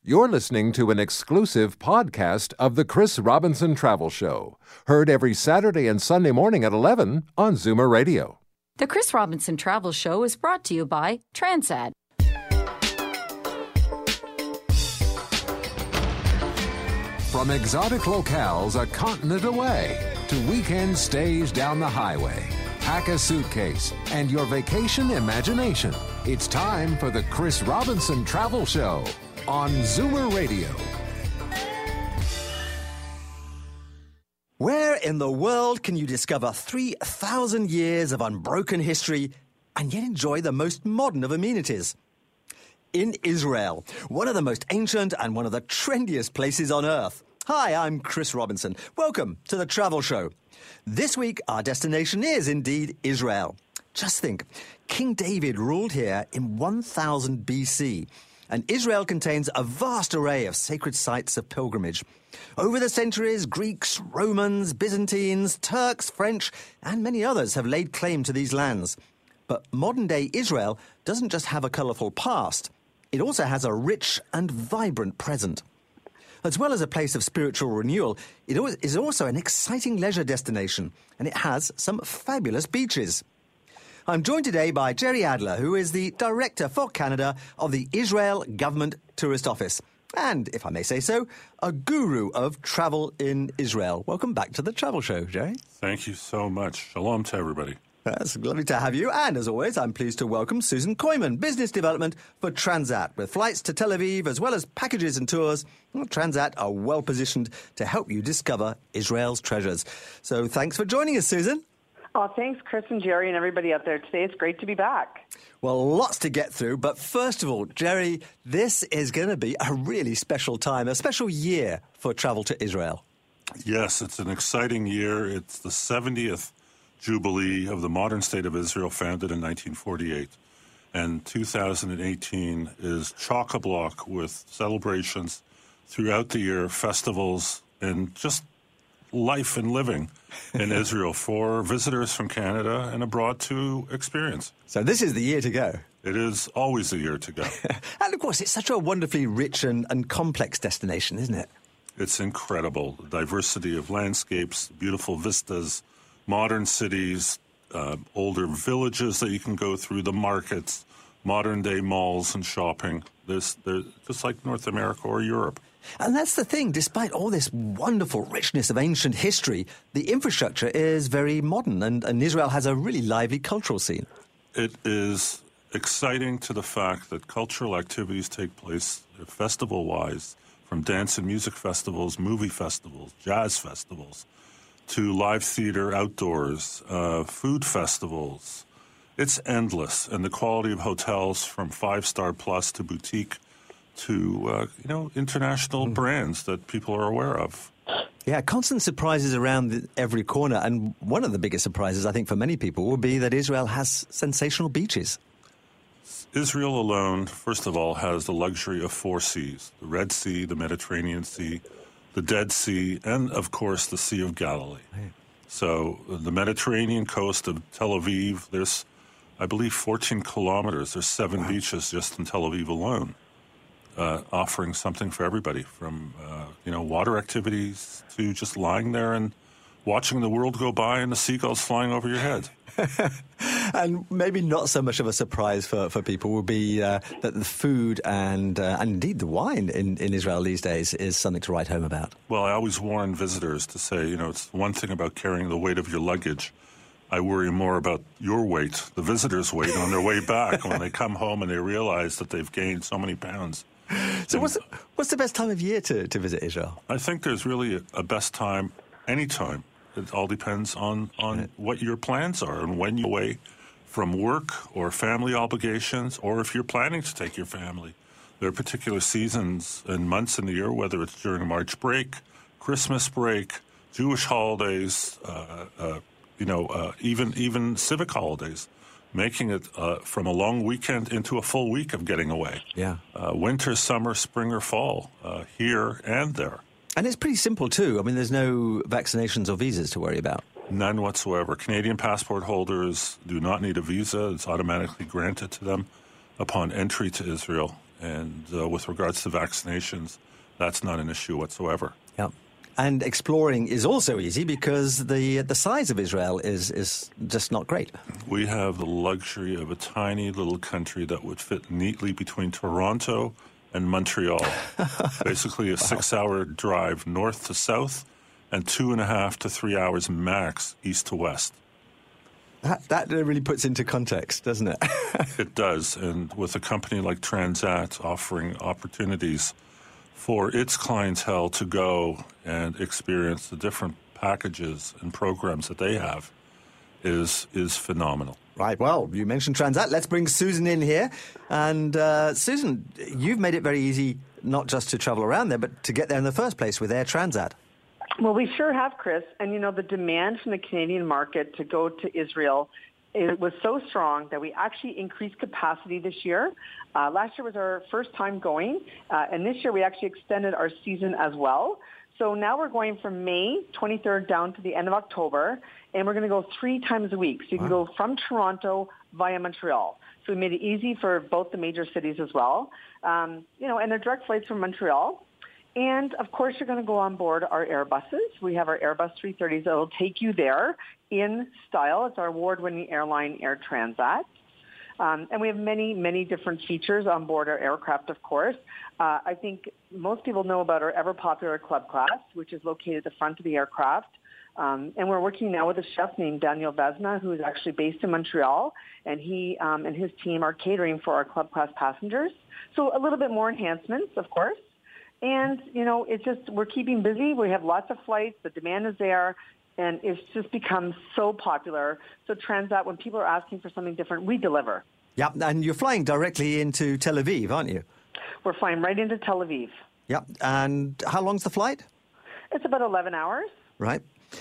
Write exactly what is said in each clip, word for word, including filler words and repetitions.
You're listening to an exclusive podcast of The Chris Robinson Travel Show, heard every Saturday and Sunday morning at eleven on Zoomer Radio. The Chris Robinson Travel Show is brought to you by Transat. From exotic locales a continent away to weekend stays down the highway, pack a suitcase and your vacation imagination. It's time for the Chris Robinson Travel Show on Zoomer Radio. Where in the world can you discover three thousand years of unbroken history and yet enjoy the most modern of amenities? In Israel, one of the most ancient and one of the trendiest places on earth. Hi, I'm Chris Robinson. Welcome to the Travel Show. This week, our destination is indeed Israel. Just think, King David ruled here in one thousand B C, and Israel contains a vast array of sacred sites of pilgrimage. Over the centuries, Greeks, Romans, Byzantines, Turks, French, and many others have laid claim to these lands. But modern-day Israel doesn't just have a colourful past, it also has a rich and vibrant present. As well as a place of spiritual renewal, it is also an exciting leisure destination, and it has some fabulous beaches. I'm joined today by Jerry Adler, who is the Director for Canada of the Israel Government Tourist Office, and, if I may say so, a guru of travel in Israel. Welcome back to the Travel Show, Jerry. Thank you so much. Shalom to everybody. It's lovely to have you. And as always, I'm pleased to welcome Susan Koyman, Business Development for Transat. With flights to Tel Aviv, as well as packages and tours, well, Transat are well positioned to help you discover Israel's treasures. So thanks for joining us, Susan. Oh, thanks, Chris and Jerry and everybody out there today. It's great to be back. Well, lots to get through. But first of all, Jerry, this is going to be a really special time, a special year for travel to Israel. Yes, it's an exciting year. It's the seventieth Jubilee of the modern state of Israel, founded in nineteen forty-eight. And two thousand eighteen is chock-a-block with celebrations throughout the year, festivals, and just life and living in Israel for visitors from Canada and abroad to experience. So this is the year to go. It is always the year to go. And of course, it's such a wonderfully rich and, and complex destination, isn't it? It's incredible. The diversity of landscapes, beautiful vistas, modern cities, uh, older villages that you can go through, the markets, modern-day malls and shopping. There's, there's just like North America or Europe. And that's the thing. Despite all this wonderful richness of ancient history, the infrastructure is very modern, and, and Israel has a really lively cultural scene. It is exciting to the fact that cultural activities take place festival-wise, from dance and music festivals, movie festivals, jazz festivals, to live theater outdoors, uh, food festivals. It's endless. And the quality of hotels from five-star plus to boutique to, uh, you know, international mm. brands that people are aware of. Yeah, constant surprises around the, every corner. And one of the biggest surprises, I think, for many people will be that Israel has sensational beaches. Israel alone, first of all, has the luxury of four seas: the Red Sea, the Mediterranean Sea, the Dead Sea, and, of course, the Sea of Galilee. Right. So the Mediterranean coast of Tel Aviv, there's, I believe, fourteen kilometers. There's seven wow. beaches just in Tel Aviv alone, uh, offering something for everybody, from, uh, you know, water activities to just lying there and watching the world go by and the seagulls flying over your head. And maybe not so much of a surprise for, for people will be uh, that the food and, uh, and indeed the wine in, in Israel these days is something to write home about. Well, I always warn visitors to say, you know, it's one thing about carrying the weight of your luggage. I worry more about your weight, the visitor's weight, on their way back when they come home and they realize that they've gained so many pounds. So and, what's, the, what's the best time of year to, to visit Israel? I think there's really a, a best time anytime. It all depends on, on right. what your plans are and when you're away from work or family obligations, or if you're planning to take your family. There are particular seasons and months in the year, whether it's during March break, Christmas break, Jewish holidays, uh, uh, you know, uh, even even civic holidays, making it uh, from a long weekend into a full week of getting away. Yeah. Uh, winter, summer, spring, or fall, uh, here and there. And it's pretty simple, too. I mean, there's no vaccinations or visas to worry about. None whatsoever. Canadian passport holders do not need a visa. It's automatically granted to them upon entry to Israel. And uh, with regards to vaccinations, that's not an issue whatsoever. Yeah. And exploring is also easy because the the size of Israel is, is just not great. We have the luxury of a tiny little country that would fit neatly between Toronto and Montreal. Basically a wow. six-hour drive north to south and two and a half to three hours max east to west. That, that really puts into context, doesn't it? It does. And with a company like Transat offering opportunities for its clientele to go and experience the different packages and programs that they have is is phenomenal. Right. Well, you mentioned Transat. Let's bring Susan in here. And uh, Susan, you've made it very easy not just to travel around there, but to get there in the first place with Air Transat. Well, we sure have, Chris. And, you know, the demand from the Canadian market to go to Israel, it was so strong that we actually increased capacity this year. Uh, last year was our first time going, uh, and this year we actually extended our season as well. So now we're going from May twenty-third down to the end of October, and we're going to go three times a week. So you can wow. go from Toronto via Montreal. So we made it easy for both the major cities as well. Um, you know, and they're direct flights from Montreal. And, of course, you're going to go on board our Airbuses. We have our Airbus three thirties that will take you there in style. It's our award-winning airline, Air Transat. Um, and we have many, many different features on board our aircraft, of course. Uh, I think most people know about our ever-popular Club Class, which is located at the front of the aircraft. Um, and we're working now with a chef named Daniel Vesna, who is actually based in Montreal. And he um, and his team are catering for our Club Class passengers. So a little bit more enhancements, of course. And, you know, it's just, we're keeping busy. We have lots of flights. The demand is there. And it's just become so popular. So Transat, when people are asking for something different, we deliver. Yep. And you're flying directly into Tel Aviv, aren't you? We're flying right into Tel Aviv. Yep. And how long's the flight? It's about eleven hours. Right.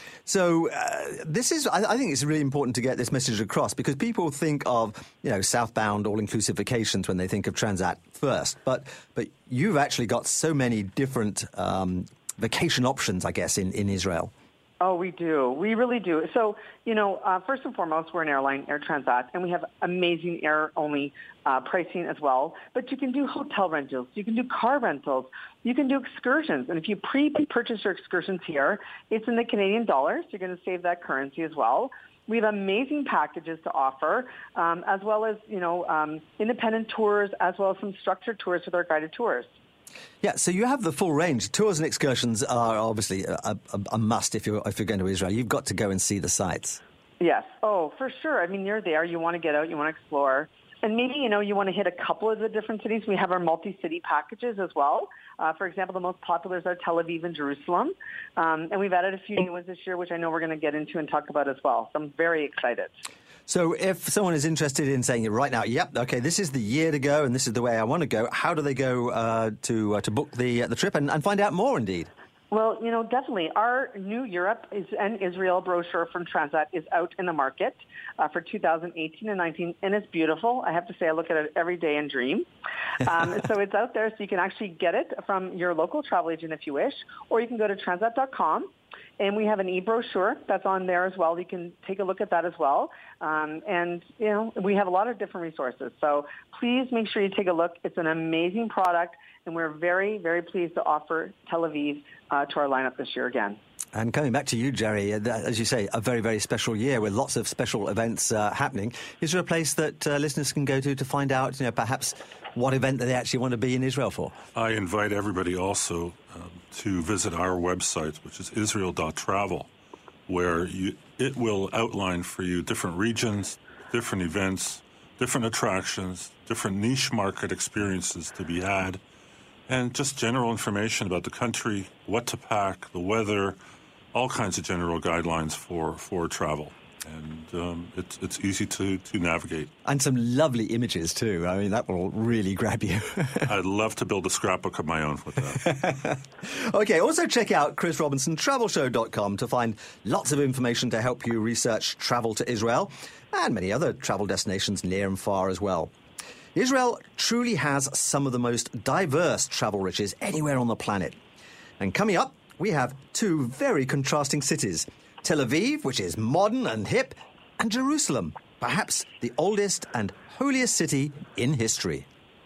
So uh, this is, I, I think it's really important to get this message across because people think of, you know, southbound all-inclusive vacations when they think of Transat first. But but you've actually got so many different um, vacation options, I guess, in, in Israel. Oh, we do. We really do. So, you know, uh, first and foremost, we're an airline, Air Transat, and we have amazing air-only uh, pricing as well. But you can do hotel rentals. You can do car rentals. You can do excursions. And if you pre-purchase your excursions here, it's in the Canadian dollars. You're going to save that currency as well. We have amazing packages to offer, um, as well as, you know, um, independent tours, as well as some structured tours with our guided tours. Yeah, so you have the full range. Tours and excursions are obviously a, a, a must if you're if you're going to Israel. You've got to go and see the sights. Yes. Oh, for sure. I mean, you're there. You want to get out. You want to explore. And maybe, you know, you want to hit a couple of the different cities. We have our multi-city packages as well. Uh, for example, the most popular is our Tel Aviv and Jerusalem. Um, and we've added a few new ones this year, which I know we're going to get into and talk about as well. So I'm very excited. So if someone is interested in saying right now, yep, okay, this is the year to go and this is the way I want to go, how do they go uh, to uh, to book the uh, the trip and, and find out more, indeed? Well, you know, definitely. Our new Europe is, and Israel brochure from Transat is out in the market uh, for two thousand eighteen and nineteen, and it's beautiful. I have to say I look at it every day and dream. Um, so it's out there, so you can actually get it from your local travel agent if you wish, or you can go to transat dot com. And we have an e-brochure that's on there as well. You can take a look at that as well. Um, and, you know, we have a lot of different resources. So please make sure you take a look. It's an amazing product, and we're very, very pleased to offer Tel Aviv uh, to our lineup this year again. And coming back to you, Jerry, as you say, a very, very special year with lots of special events uh, happening. Is there a place that uh, listeners can go to to find out, you know, perhaps what event that they actually want to be in Israel for? I invite everybody also um, to visit our website, which is israel dot travel, where you, it will outline for you different regions, different events, different attractions, different niche market experiences to be had, and just general information about the country, what to pack, the weather, all kinds of general guidelines for, for travel. And um, it's it's easy to, to navigate. And some lovely images, too. I mean, that will really grab you. I'd love to build a scrapbook of my own with that. OK, also check out Chris Robinson Travel Show dot com to find lots of information to help you research travel to Israel and many other travel destinations near and far as well. Israel truly has some of the most diverse travel riches anywhere on the planet. And coming up, we have two very contrasting cities. Tel Aviv, which is modern and hip, and Jerusalem, perhaps the oldest and holiest city in history.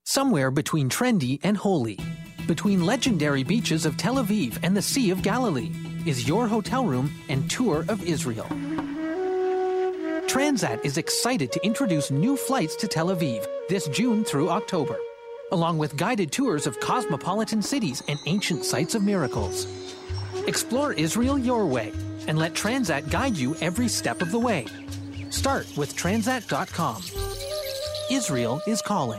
Somewhere between trendy and holy, between legendary beaches of Tel Aviv and the Sea of Galilee, is your hotel room and tour of Israel. Transat is excited to introduce new flights to Tel Aviv this June through October, along with guided tours of cosmopolitan cities and ancient sites of miracles. Explore Israel your way and let Transat guide you every step of the way. Start with Transat dot com. Israel is calling.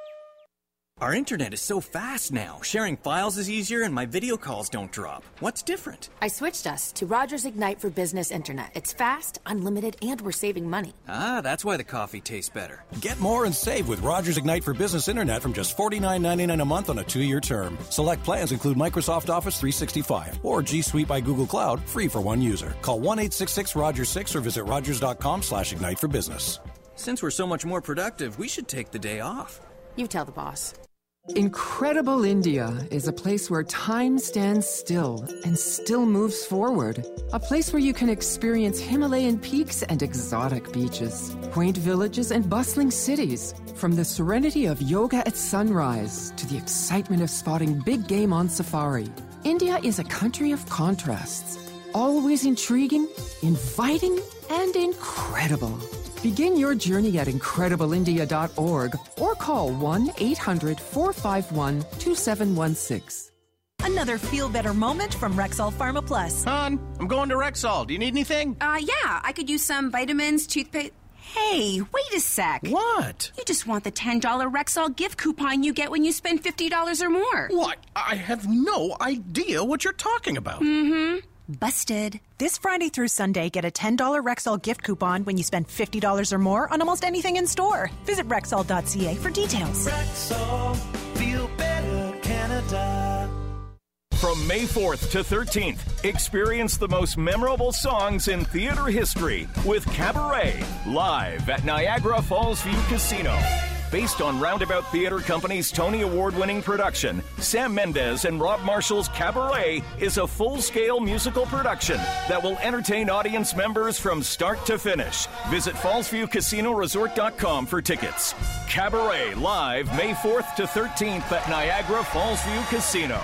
Our internet is so fast now. Sharing files is easier and my video calls don't drop. What's different? I switched us to Rogers Ignite for Business Internet. It's fast, unlimited, and we're saving money. Ah, that's why the coffee tastes better. Get more and save with Rogers Ignite for Business Internet from just forty-nine ninety-nine a month on a two-year term. Select plans include Microsoft Office three sixty-five or G Suite by Google Cloud, free for one user. Call one eight six six Rogers six or visit rogers.com slash ignite for business. Since we're so much more productive, we should take the day off. You tell the boss. Incredible India is a place where time stands still and still moves forward. A place where you can experience Himalayan peaks and exotic beaches, quaint villages and bustling cities. From the serenity of yoga at sunrise to the excitement of spotting big game on safari. India is a country of contrasts. Always intriguing, inviting, and incredible. Begin your journey at incredible india dot org or call one eight hundred four five one two seven one six. Another feel-better moment from Rexall Pharma Plus. Hon, I'm going to Rexall. Do you need anything? Uh, yeah, I could use some vitamins, toothpaste. Hey, wait a sec. What? You just want the ten dollars Rexall gift coupon you get when you spend fifty dollars or more. What? I have no idea what you're talking about. Mm-hmm. Busted. This Friday through Sunday, get a ten dollars Rexall gift coupon when you spend fifty dollars or more on almost anything in store. Visit Rexall dot c a for details. Rexall, feel better, Canada. From May fourth to thirteenth, experience the most memorable songs in theater history with Cabaret, live at Niagara Falls View Casino. Based on Roundabout Theater Company's Tony Award-winning production, Sam Mendes and Rob Marshall's Cabaret is a full-scale musical production that will entertain audience members from start to finish. Visit falls view casino resort dot com for tickets. Cabaret, live May fourth to thirteenth at Niagara Falls View Casino.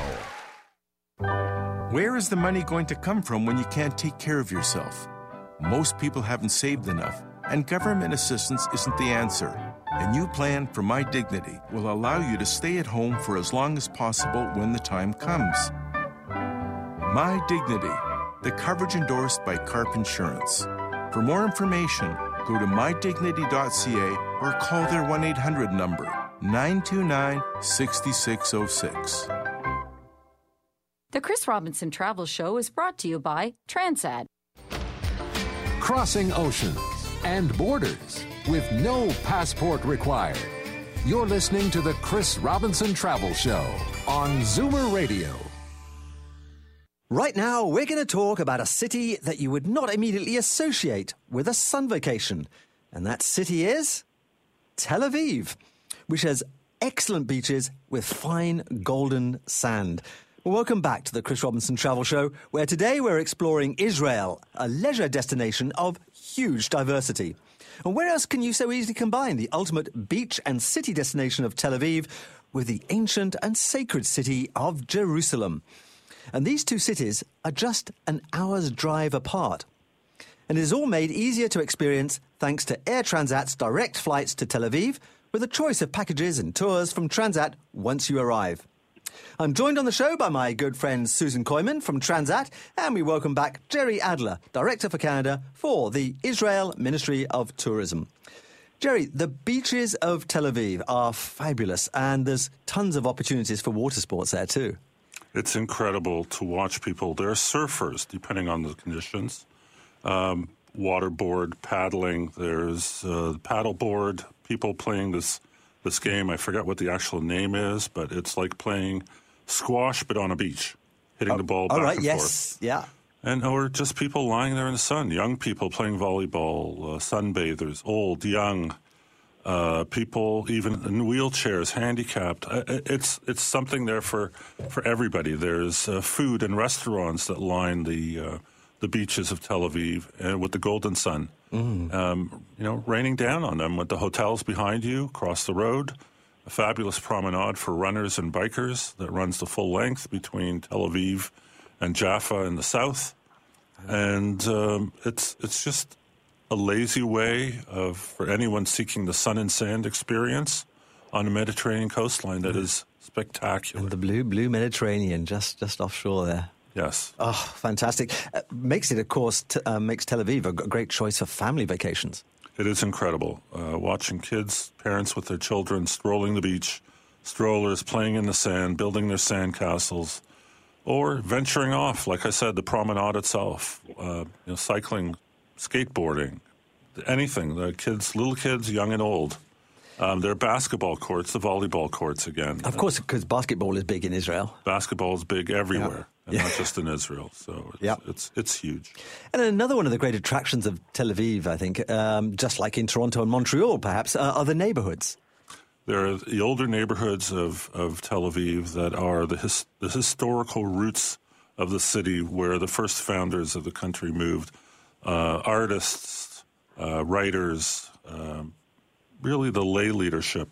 Where is the money going to come from when you can't take care of yourself? Most people haven't saved enough, and government assistance isn't the answer. A new plan for My Dignity will allow you to stay at home for as long as possible when the time comes. My Dignity, the coverage endorsed by CARP Insurance. For more information, go to my dignity dot c a or call their one eight hundred number, nine two nine, six six zero six. The Chris Robinson Travel Show is brought to you by Transat. Crossing oceans and borders with no passport required. You're listening to the Chris Robinson Travel Show on Zoomer Radio. Right now, we're going to talk about a city that you would not immediately associate with a sun vacation. And that city is Tel Aviv, which has excellent beaches with fine golden sand. Well, welcome back to the Chris Robinson Travel Show, where today we're exploring Israel, a leisure destination of huge diversity. And where else can you so easily combine the ultimate beach and city destination of Tel Aviv with the ancient and sacred city of Jerusalem? And these two cities are just an hour's drive apart. And it is all made easier to experience thanks to Air Transat's direct flights to Tel Aviv, with a choice of packages and tours from Transat once you arrive. I'm joined on the show by my good friend Susan Koyman from Transat, and we welcome back Jerry Adler, Director for Canada for the Israel Ministry of Tourism. Jerry, the beaches of Tel Aviv are fabulous, and there's tons of opportunities for water sports there too. It's incredible to watch people. There are surfers, depending on the conditions, um, waterboard, paddling. There's uh, paddleboard, people playing this this game. I forget what the actual name is, but it's like playing squash but on a beach, hitting oh, the ball back all right, and yes, forth. Yeah. And or just people lying there in the sun, young people playing volleyball, uh, sunbathers, old, young, uh, people even in wheelchairs, handicapped. Uh, it's it's something there for, for everybody. There's uh, food and restaurants that line the uh, the beaches of Tel Aviv uh, with the golden sun, mm. um, you know, raining down on them with the hotels behind you, across the road. a fabulous promenade for runners and bikers that runs the full length between Tel Aviv and Jaffa in the south. And um, it's it's just a lazy way of for anyone seeking the sun and sand experience on the Mediterranean coastline that is spectacular. And the blue, blue Mediterranean, just, just offshore there. Yes. Oh, fantastic. Uh, makes it, of course, t- uh, makes Tel Aviv a g- great choice for family vacations. It is incredible. Uh, watching kids, parents with their children, strolling the beach, strollers playing in the sand, building their sand castles, or venturing off, like I said, the promenade itself, uh, you know, cycling, skateboarding, anything. The kids, little kids, young and old. Um, there are basketball courts, the volleyball courts again. Of course, because basketball is big in Israel. Basketball is big everywhere, yeah. and yeah. not just in Israel. So it's, yeah. it's it's huge. And another one of the great attractions of Tel Aviv, I think, um, just like in Toronto and Montreal, perhaps, uh, are the neighborhoods. There are the older neighborhoods of, of Tel Aviv that are the, his, the historical roots of the city where the first founders of the country moved. Uh, artists, uh, writers, um, really the lay leadership.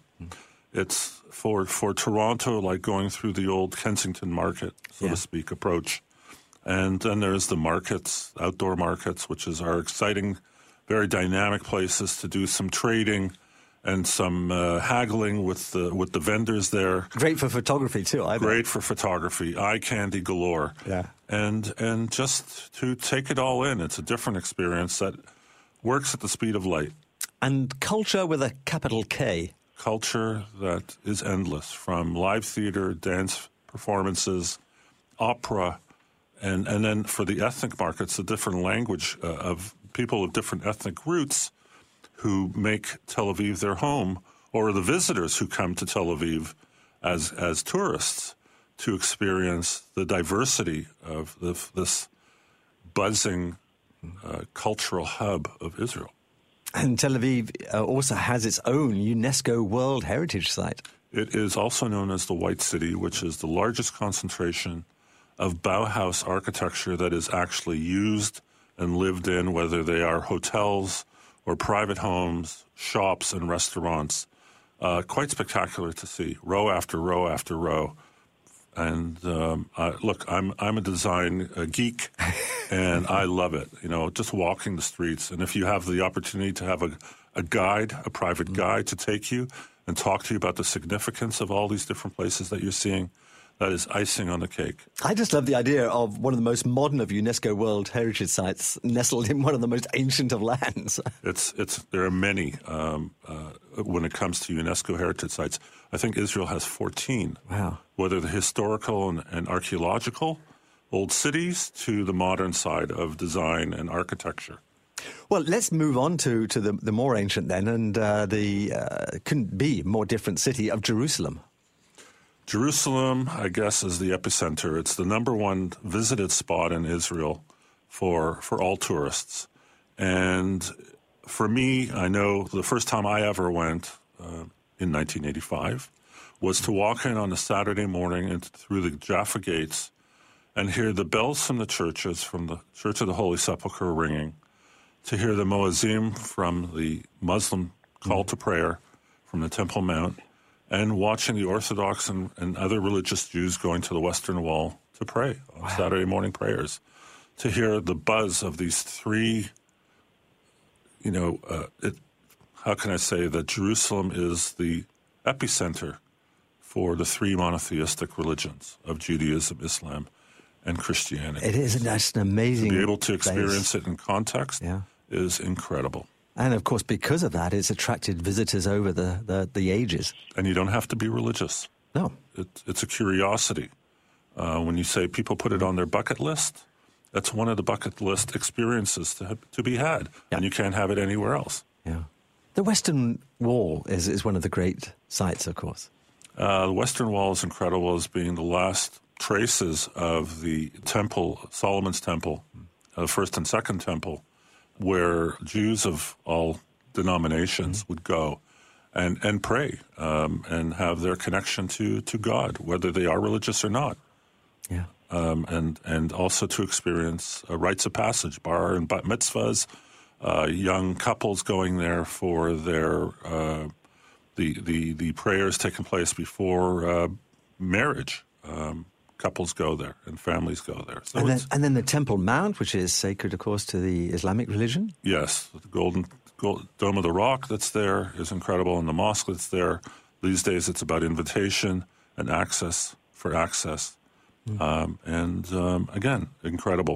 It's for for Toronto, like going through the old Kensington Market, so yeah. to speak, approach. And then there's the markets, outdoor markets, which is our exciting, very dynamic places to do some trading and some uh, haggling with the with the vendors there. Great for photography too, I bet. Great for photography, eye candy galore. Yeah. And and just to take it all in, it's a different experience that works at the speed of light. And culture with a capital K. Culture that is endless, from live theater, dance performances, opera, and, and then for the ethnic markets, the different language uh, of people of different ethnic roots who make Tel Aviv their home, or the visitors who come to Tel Aviv as as tourists to experience the diversity of the, this buzzing uh, cultural hub of Israel. And Tel Aviv uh, also has its own UNESCO World Heritage Site. It is also known as the White City, which is the largest concentration of Bauhaus architecture that is actually used and lived in, whether they are hotels or private homes, shops and restaurants. Uh, quite spectacular to see, row after row after row. And um, uh, look, I'm I'm a design uh, geek, and I love it. You know, just walking the streets, and if you have the opportunity to have a, a guide, a private mm-hmm. guide to take you and talk to you about the significance of all these different places that you're seeing, that is icing on the cake. I just love the idea of one of the most modern of UNESCO World Heritage Sites nestled in one of the most ancient of lands. It's it's there are many um, uh, when it comes to UNESCO Heritage Sites. I think Israel has fourteen. Wow. Whether the historical and, and archaeological, old cities, to the modern side of design and architecture. Well, let's move on to, to the, the more ancient then, and uh, the uh, couldn't be more different city of Jerusalem. Jerusalem, I guess, is the epicenter. It's the number one visited spot in Israel for for all tourists. And for me, I know the first time I ever went uh, in nineteen eighty-five was to walk in on a Saturday morning and through the Jaffa gates and hear the bells from the churches, from the Church of the Holy Sepulchre ringing, to hear the Muezzin from the Muslim call mm. to prayer from the Temple Mount, and watching the Orthodox and, and other religious Jews going to the Western Wall to pray on wow. Saturday morning prayers, to hear the buzz of these three, you know, uh, it, how can I say that Jerusalem is the epicenter for the three monotheistic religions of Judaism, Islam, and Christianity. It is just an amazing To be able to experience place. it in context yeah. is incredible. And, of course, because of that, it's attracted visitors over the, the, the ages. And you don't have to be religious. No. It, it's a curiosity. Uh, when you say people put it on their bucket list, that's one of the bucket list experiences to, to be had. Yeah. And you can't have it anywhere else. Yeah. The Western Wall is, is one of the great sites, of course. Uh, the Western Wall is incredible as being the last traces of the temple, Solomon's temple, uh, first and second temple, where Jews of all denominations mm-hmm. would go and, and pray um, and have their connection to, to God, whether they are religious or not. Yeah. Um, and, and also to experience uh, rites of passage, bar and bat mitzvahs, uh, young couples going there for their uh, the, the, the prayers taking place before uh, marriage. Um, couples go there and families go there. So and, then, and then the Temple Mount, which is sacred, of course, to the Islamic religion? Yes. The Golden Gold, Dome of the Rock that's there is incredible, and the mosque that's there. These days it's about invitation and access for access. Mm. Um, and, um, again, incredible.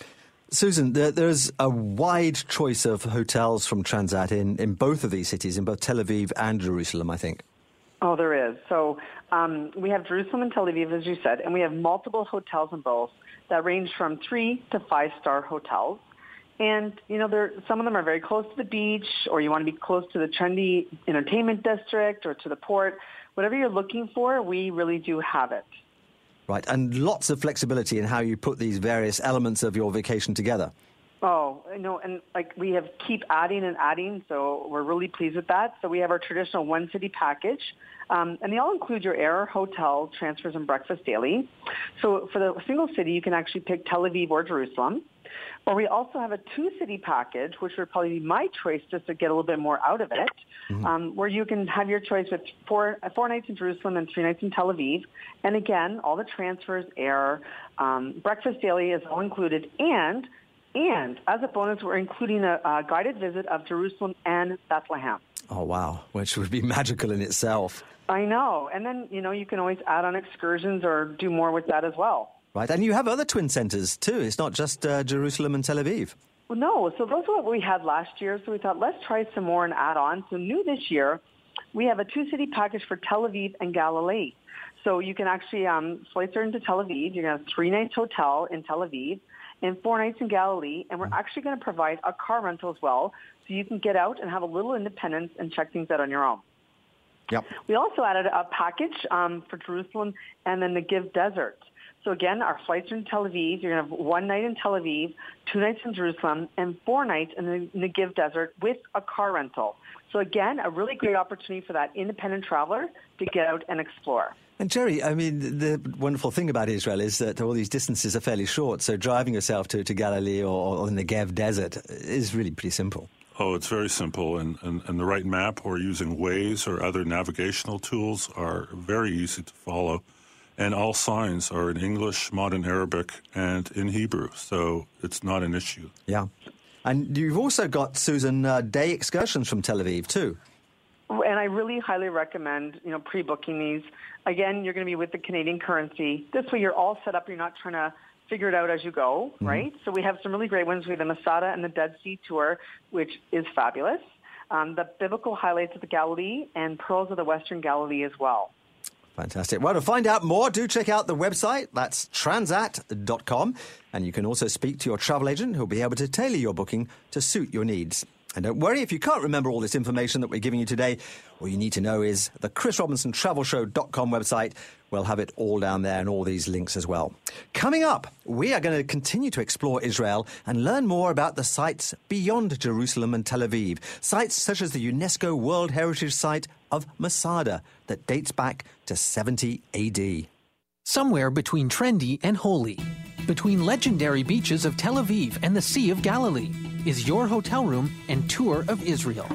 Susan, there, there's a wide choice of hotels from Transat in, in both of these cities, in both Tel Aviv and Jerusalem, I think. Oh, there is. So um, we have Jerusalem and Tel Aviv, as you said, and we have multiple hotels in both that range from three to five-star hotels. And, you know, there, some of them are very close to the beach, or you want to be close to the trendy entertainment district or to the port. Whatever you're looking for, we really do have it. Right, and lots of flexibility in how you put these various elements of your vacation together. Oh, you know, and like we have keep adding and adding, so we're really pleased with that. So we have our traditional one city package, um, and they all include your air, hotel, transfers, and breakfast daily. So for the single city, you can actually pick Tel Aviv or Jerusalem. Or we also have a two-city package, which would probably be my choice just to get a little bit more out of it, mm-hmm. um, where you can have your choice with four, four nights in Jerusalem and three nights in Tel Aviv. And again, all the transfers, air, um, breakfast daily is all included. And And as a bonus, we're including a, a guided visit of Jerusalem and Bethlehem. Oh, wow, which would be magical in itself. I know. And then, you know, you can always add on excursions or do more with that as well. Right. And you have other twin centers, too. It's not just uh, Jerusalem and Tel Aviv. Well, no. So those are what we had last year. So we thought, let's try some more and add on. So new this year, we have a two-city package for Tel Aviv and Galilee. So you can actually, um, flights are into Tel Aviv. You're going to have three nights hotel in Tel Aviv and four nights in Galilee, and we're actually going to provide a car rental as well, so you can get out and have a little independence and check things out on your own. Yep. We also added a package um, for Jerusalem and then the Negev Desert. So again, our flights are in Tel Aviv. You're going to have one night in Tel Aviv, two nights in Jerusalem, and four nights in the Negev Desert with a car rental. So again, a really great opportunity for that independent traveler to get out and explore. And Jerry, I mean, the wonderful thing about Israel is that all these distances are fairly short, so driving yourself to, to Galilee or, or the Negev Desert is really pretty simple. Oh, it's very simple, and, and, and the right map or using Waze or other navigational tools are very easy to follow. And all signs are in English, modern Arabic, and in Hebrew, so it's not an issue. Yeah. And you've also got, Susan, uh, day excursions from Tel Aviv, too. And I really highly recommend, you know, pre-booking these. Again, you're going to be with the Canadian currency. This way you're all set up. You're not trying to figure it out as you go, mm-hmm. right? So we have some really great ones. We have the Masada and the Dead Sea Tour, which is fabulous. Um, the Biblical Highlights of the Galilee and Pearls of the Western Galilee as well. Fantastic. Well, to find out more, do check out the website. That's transat dot com. And you can also speak to your travel agent who'll be able to tailor your booking to suit your needs. And don't worry, if you can't remember all this information that we're giving you today, all you need to know is the Chris Robinson Travel Show dot com website. We'll have it all down there and all these links as well. Coming up, we are going to continue to explore Israel and learn more about the sites beyond Jerusalem and Tel Aviv. Sites such as the UNESCO World Heritage Site of Masada that dates back to seventy A D. Somewhere between trendy and holy, between legendary beaches of Tel Aviv and the Sea of Galilee, is your hotel room and tour of Israel.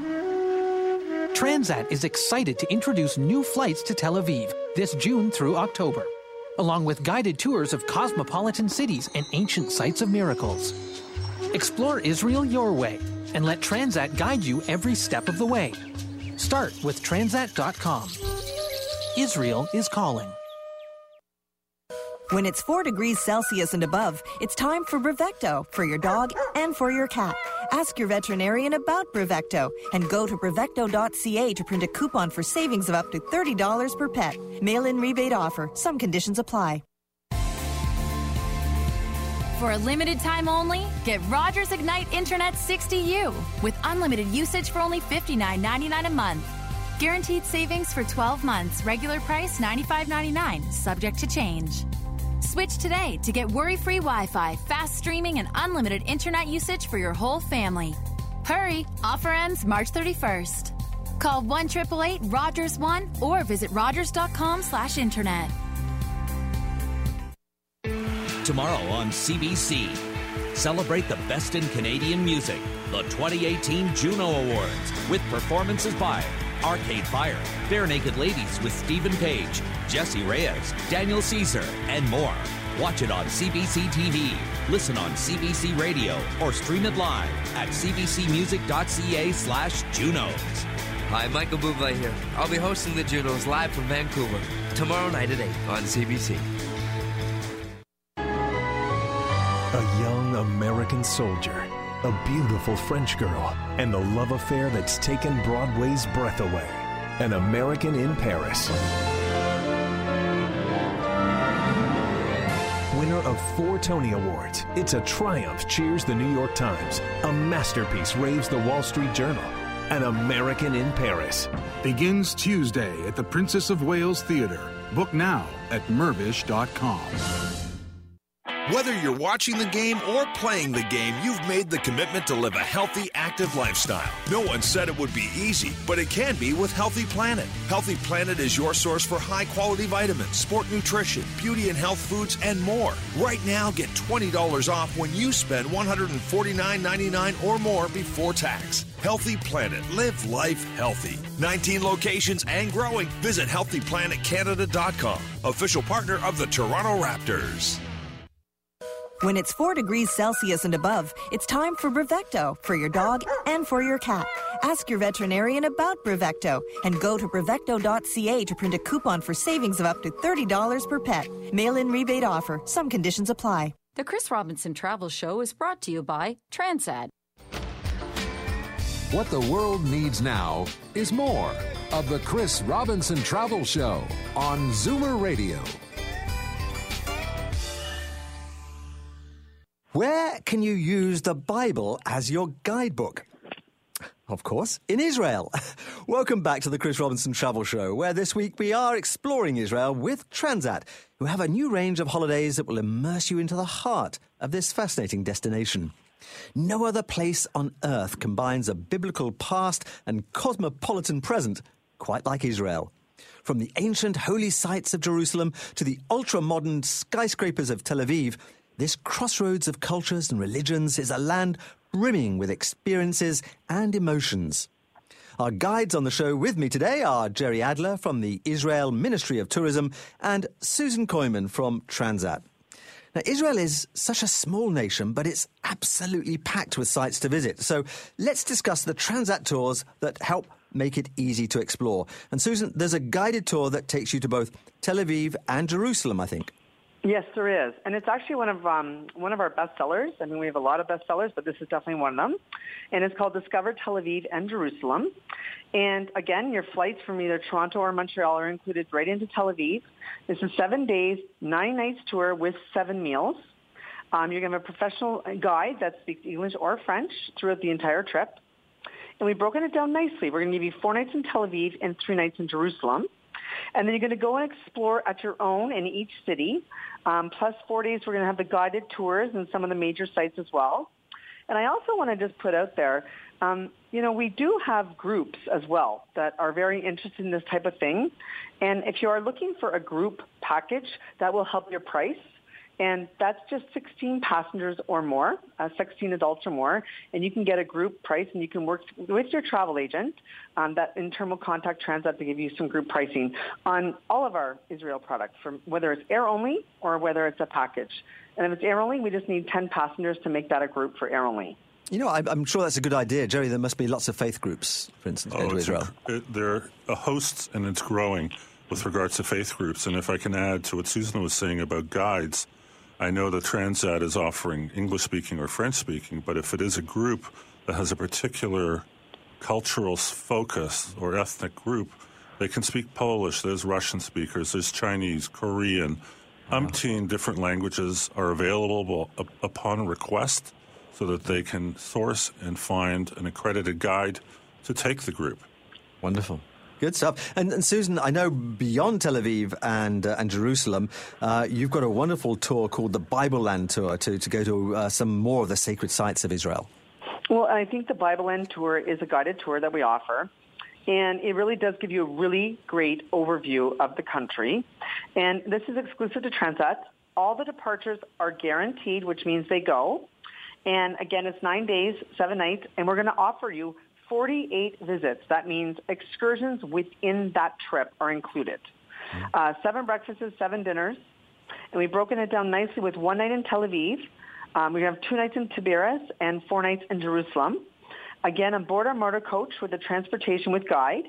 Transat is excited to introduce new flights to Tel Aviv this June through October, along with guided tours of cosmopolitan cities and ancient sites of miracles. Explore Israel your way and let Transat guide you every step of the way. Start with transat dot com. Israel is calling. When it's four degrees Celsius and above, it's time for Brevecto for your dog and for your cat. Ask your veterinarian about Brevecto and go to brevecto dot c a to print a coupon for savings of up to thirty dollars per pet. Mail-in rebate offer. Some conditions apply. For a limited time only, get Rogers Ignite Internet sixty U with unlimited usage for only fifty-nine ninety-nine a month. Guaranteed savings for twelve months. Regular price ninety-five ninety-nine, subject to change. Switch today to get worry-free Wi-Fi, fast streaming, and unlimited internet usage for your whole family. Hurry! Offer ends March thirty-first. Call one eight eight eight Rogers one or visit rogers dot com slash internet. Tomorrow on C B C, celebrate the best in Canadian music, the twenty eighteen Juno Awards, with performances by Arcade Fire, Bare Naked Ladies with Stephen Page, Jesse Reyes, Daniel Caesar, and more. Watch it on C B C T V, listen on C B C Radio, or stream it live at cbcmusic.ca slash Junos. Hi, Michael Bublé here. I'll be hosting the Junos live from Vancouver tomorrow night at eight on C B C. A young American soldier, a beautiful French girl, and the love affair that's taken Broadway's breath away. An American in Paris. Winner of four Tony Awards, It's a Triumph cheers the New York Times. A masterpiece raves the Wall Street Journal. An American in Paris. Begins Tuesday at the Princess of Wales Theatre. Book now at Mirvish dot com. Whether you're watching the game or playing the game, you've made the commitment to live a healthy, active lifestyle. No one said it would be easy, but it can be with Healthy Planet. Healthy Planet is your source for high-quality vitamins, sport nutrition, beauty and health foods, and more. Right now, get twenty dollars off when you spend one hundred forty-nine ninety-nine or more before tax. Healthy Planet. Live life healthy. nineteen locations and growing. Visit healthy planet canada dot com. Official partner of the Toronto Raptors. When it's four degrees Celsius and above, it's time for Brevecto for your dog and for your cat. Ask your veterinarian about Brevecto and go to brevecto dot c a to print a coupon for savings of up to thirty dollars per pet. Mail-in rebate offer. Some conditions apply. The Chris Robinson Travel Show is brought to you by Transat. What the world needs now is more of the Chris Robinson Travel Show on Zoomer Radio. Where can you use the Bible as your guidebook? Of course, in Israel. Welcome back to the Chris Robinson Travel Show, where this week we are exploring Israel with Transat, who have a new range of holidays that will immerse you into the heart of this fascinating destination. No other place on earth combines a biblical past and cosmopolitan present quite like Israel. From the ancient holy sites of Jerusalem to the ultra-modern skyscrapers of Tel Aviv, this crossroads of cultures and religions is a land brimming with experiences and emotions. Our guides on the show with me today are Jerry Adler from the Israel Ministry of Tourism and Susan Koyman from Transat. Now, Israel is such a small nation, but it's absolutely packed with sites to visit. So let's discuss the Transat tours that help make it easy to explore. And Susan, there's a guided tour that takes you to both Tel Aviv and Jerusalem, I think. Yes, there is. And it's actually one of um, one of our best sellers. I mean, we have a lot of best sellers, but this is definitely one of them. And it's called Discover Tel Aviv and Jerusalem. And again, your flights from either Toronto or Montreal are included right into Tel Aviv. It's a seven days, nine nights tour with seven meals. Um, you're going to have a professional guide that speaks English or French throughout the entire trip. And we've broken it down nicely. We're going to give you four nights in Tel Aviv and three nights in Jerusalem. And then you're going to go and explore at your own in each city. Um, plus four days, we're going to have the guided tours and some of the major sites as well. And I also want to just put out there, um, you know, we do have groups as well that are very interested in this type of thing. And if you are looking for a group package, that will help your price. And that's just sixteen passengers or more, uh, sixteen adults or more, and you can get a group price, and you can work with your travel agent. Um, that in turn will contact Transat to give you some group pricing on all of our Israel products, from whether it's air only or whether it's a package. And if it's air only, we just need ten passengers to make that a group for air only. You know, I'm sure that's a good idea. Jerry, there must be lots of faith groups, for instance, going oh, to Israel. A, it, there are hosts, and it's growing with regards to faith groups. And if I can add to what Susan was saying about guides, I know that Transat is offering English-speaking or French-speaking, but if it is a group that has a particular cultural focus or ethnic group, they can speak Polish, there's Russian speakers, there's Chinese, Korean, umpteen different languages are available upon request so that they can source and find an accredited guide to take the group. Wonderful. Good stuff. And, and Susan, I know beyond Tel Aviv and uh, and Jerusalem, uh, you've got a wonderful tour called the Bible Land Tour to, to go to uh, some more of the sacred sites of Israel. Well, I think the Bible Land Tour is a guided tour that we offer. And it really does give you a really great overview of the country. And this is exclusive to Transat. All the departures are guaranteed, which means they go. And again, it's nine days, seven nights, and we're going to offer you forty-eight visits. That means excursions within that trip are included. Uh, seven breakfasts, seven dinners. And we've broken it down nicely with one night in Tel Aviv. Um, we have two nights in Tiberias and four nights in Jerusalem. Again, aboard our motor coach with the transportation with guide.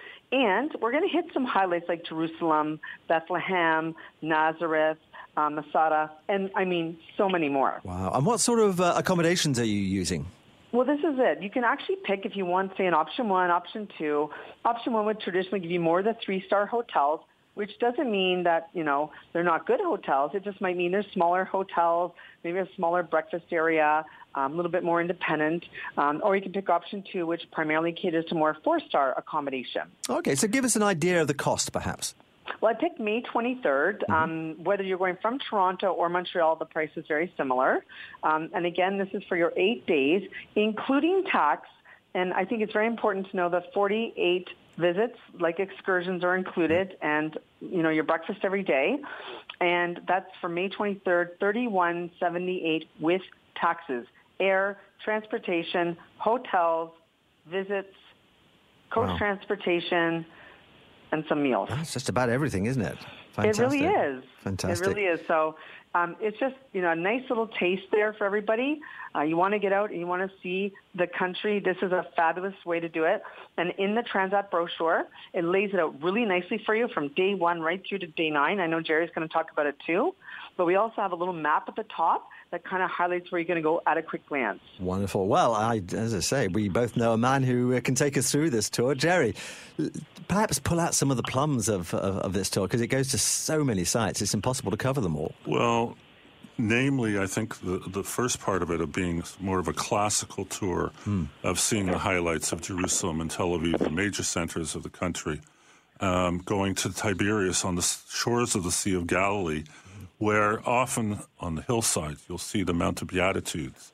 And we're going to hit some highlights like Jerusalem, Bethlehem, Nazareth, uh, Masada, and, I mean, so many more. Wow. And what sort of uh, accommodations are you using? Well, this is it. You can actually pick if you want, say, an option one, option two. Option one would traditionally give you more of the three-star hotels, which doesn't mean that, you know, they're not good hotels. It just might mean they're smaller hotels, maybe a smaller breakfast area, um, a little bit more independent. Um, or you can pick option two, which primarily caters to more four-star accommodation. Okay, so give us an idea of the cost, perhaps. Well, I picked May twenty-third. Mm-hmm. Um, whether you're going from Toronto or Montreal, the price is very similar. Um, and again, this is for your eight days, including tax. And I think it's very important to know that forty-eight visits, like excursions, are included, and, you know, your breakfast every day. And that's for May twenty-third, thirty-one seventy-eight with taxes, air, transportation, hotels, visits, coach wow. transportation, and some meals. That's just about everything, isn't it? Fantastic. It really is. Fantastic. It really is. So um, it's just, you know, a nice little taste there for everybody. Uh, you want to get out and you want to see the country. This is a fabulous way to do it. And in the Transat brochure, it lays it out really nicely for you from day one right through to day nine. I know Jerry's going to talk about it too. But we also have a little map at the top that kind of highlights where you're going to go at a quick glance. Wonderful. Well, I, as I say, we both know a man who uh, can take us through this tour. Jerry, perhaps pull out some of the plums of, of, of this tour, because it goes to so many sites, it's impossible to cover them all. Well, namely, I think the, the first part of it of being more of a classical tour hmm. of seeing the highlights of Jerusalem and Tel Aviv, the major centers of the country, um, going to Tiberias on the shores of the Sea of Galilee, where often on the hillsides you'll see the Mount of Beatitudes.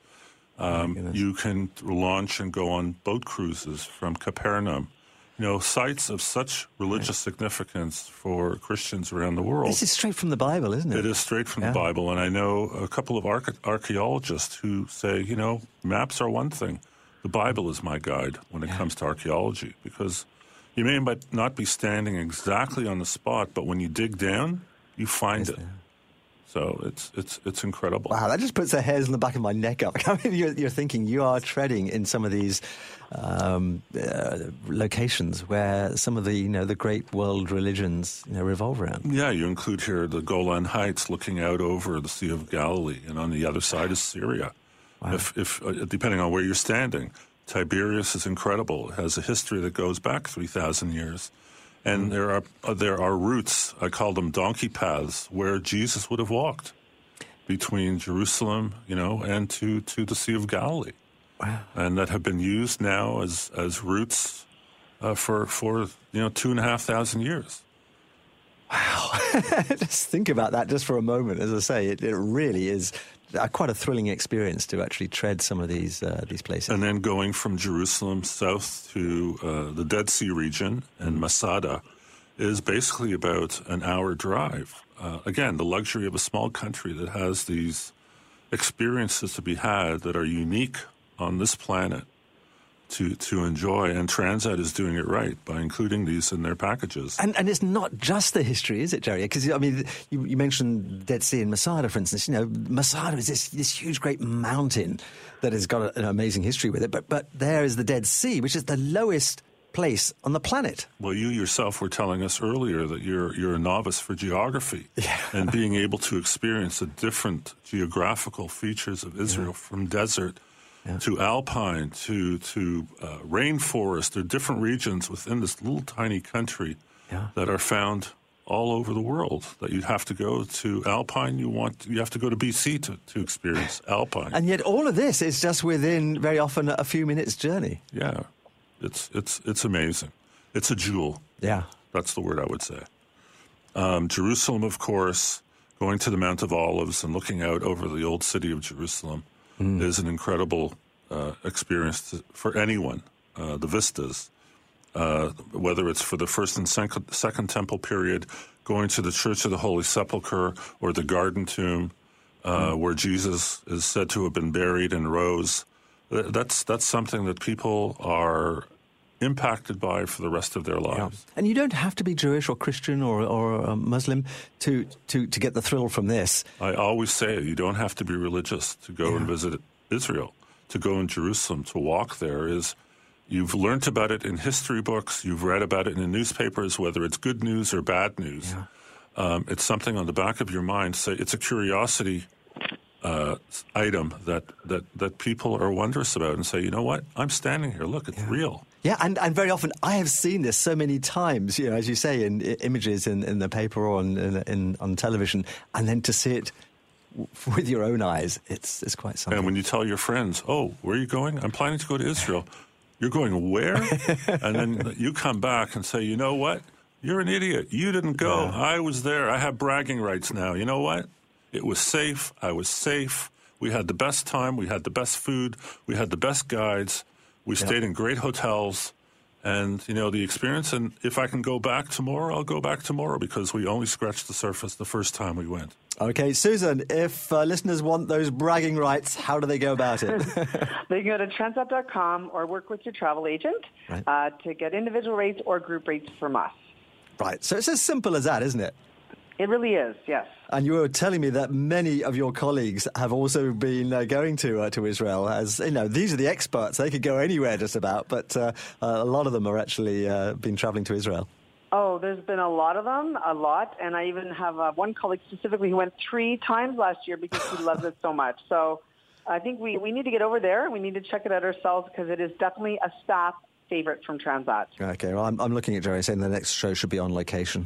Um, you can launch and go on boat cruises from Capernaum. You know, sites of such religious right. significance for Christians around the world. This is straight from the Bible, isn't it? It is straight from yeah. the Bible. And I know a couple of arche- archaeologists who say, you know, maps are one thing. The Bible is my guide when it yeah. comes to archaeology, because you may not be standing exactly on the spot, but when you dig down, you find it. There? So it's it's it's incredible. Wow, that just puts the hairs on the back of my neck up. I mean, you're, you're thinking you are treading in some of these um, uh, locations where some of the you know the great world religions you know revolve around. Yeah, you include here the Golan Heights, looking out over the Sea of Galilee, and on the other side is Syria. Wow. If if uh, depending on where you're standing, Tiberias is incredible. It has a history that goes back three thousand years. And mm. there are uh, there are routes, I call them donkey paths, where Jesus would have walked between Jerusalem, you know, and to, to the Sea of Galilee. Wow. And that have been used now as, as routes uh, for, for, you know, two and a half thousand years. Wow. Just think about that just for a moment. As I say, it, it really is uh, quite a thrilling experience to actually tread some of these uh, these places. And then going from Jerusalem south to uh, the Dead Sea region and Masada is basically about an hour drive. Uh, again, the luxury of a small country that has these experiences to be had that are unique on this planet to to enjoy, and Transat is doing it right by including these in their packages. And and it's not just the history, is it, Jerry? Because, I mean, you, you mentioned Dead Sea and Masada, for instance. You know, Masada is this, this huge, great mountain that has got an amazing history with it, but but there is the Dead Sea, which is the lowest place on the planet. Well, you yourself were telling us earlier that you're you're a novice for geography, yeah. and being able to experience the different geographical features of Israel yeah. from desert Yeah. to alpine, to to uh, rainforest. There are different regions within this little tiny country yeah. that are found all over the world. That you have to go to alpine. You want you have to go to B C to, to experience alpine. And yet, all of this is just within very often a few minutes' journey. Yeah, it's it's it's amazing. It's a jewel. Yeah, that's the word I would say. Um, Jerusalem, of course, going to the Mount of Olives and looking out over the old city of Jerusalem. Mm. is an incredible uh, experience to, for anyone. Uh, the vistas, uh, whether it's for the first and second, second temple period, going to the Church of the Holy Sepulchre or the Garden Tomb, uh, mm. where Jesus is said to have been buried and rose That's that's something that people are impacted by for the rest of their lives. Yeah. And you don't have to be Jewish or Christian or, or uh, Muslim to, to, to get the thrill from this. I always say you don't have to be religious to go yeah. and visit Israel, to go in Jerusalem, to walk there. Is you've learned about it in history books, you've read about it in the newspapers, whether it's good news or bad news. Yeah. Um, it's something on the back of your mind. So it's a curiosity uh, item that, that, that people are wondrous about and say, you know what, I'm standing here, look, it's yeah. real. Yeah, and, and very often I have seen this so many times, you know, as you say, in, in images in, in the paper or on, in, in, on television, and then to see it w- with your own eyes, it's it's quite something. And when you tell your friends, oh, where are you going? I'm planning to go to Israel. You're going where? And then you come back and say, you know what? You're an idiot. You didn't go. Yeah. I was there. I have bragging rights now. You know what? It was safe. I was safe. We had the best time. We had the best food. We had the best guides. We stayed yep. in great hotels, and, you know, the experience, and if I can go back tomorrow, I'll go back tomorrow because we only scratched the surface the first time we went. Okay, Susan, if uh, listeners want those bragging rights, how do they go about it? They can go to transat dot com or work with your travel agent right. uh, to get individual rates or group rates from us. Right, so it's as simple as that, isn't it? It really is, yes. And you were telling me that many of your colleagues have also been uh, going to uh, to Israel. As you know, these are the experts; they could go anywhere just about. But uh, uh, a lot of them are actually uh, been traveling to Israel. Oh, there's been a lot of them, a lot, and I even have uh, one colleague specifically who went three times last year because he loves it so much. So I think we, we need to get over there. We need to check it out ourselves because it is definitely a staff favorite from Transat. Okay, well, I'm, I'm looking at Jerry saying the next show should be on location.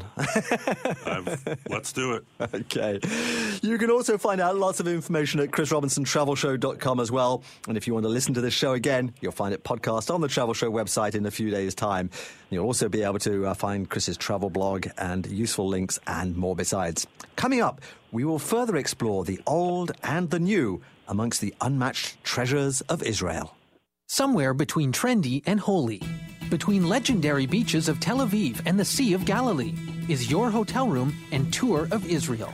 I've, let's do it. Okay. You can also find out lots of information at chris robinson travel show dot com as well. And if you want to listen to this show again, you'll find it podcast on the Travel Show website in a few days' time. You'll also be able to uh, find Chris's travel blog and useful links and more besides. Coming up, we will further explore the old and the new amongst the unmatched treasures of Israel. Somewhere between trendy and holy, between legendary beaches of Tel Aviv and the Sea of Galilee, is your hotel room and tour of Israel.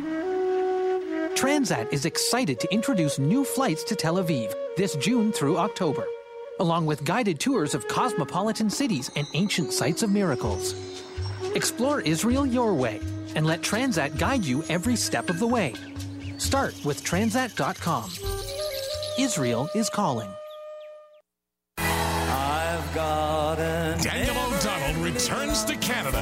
Transat is excited to introduce new flights to Tel Aviv this June through October, along with guided tours of cosmopolitan cities and ancient sites of miracles. Explore Israel your way and let Transat guide you every step of the way. Start with transat dot com. Israel is calling. Daniel O'Donnell returns to Canada.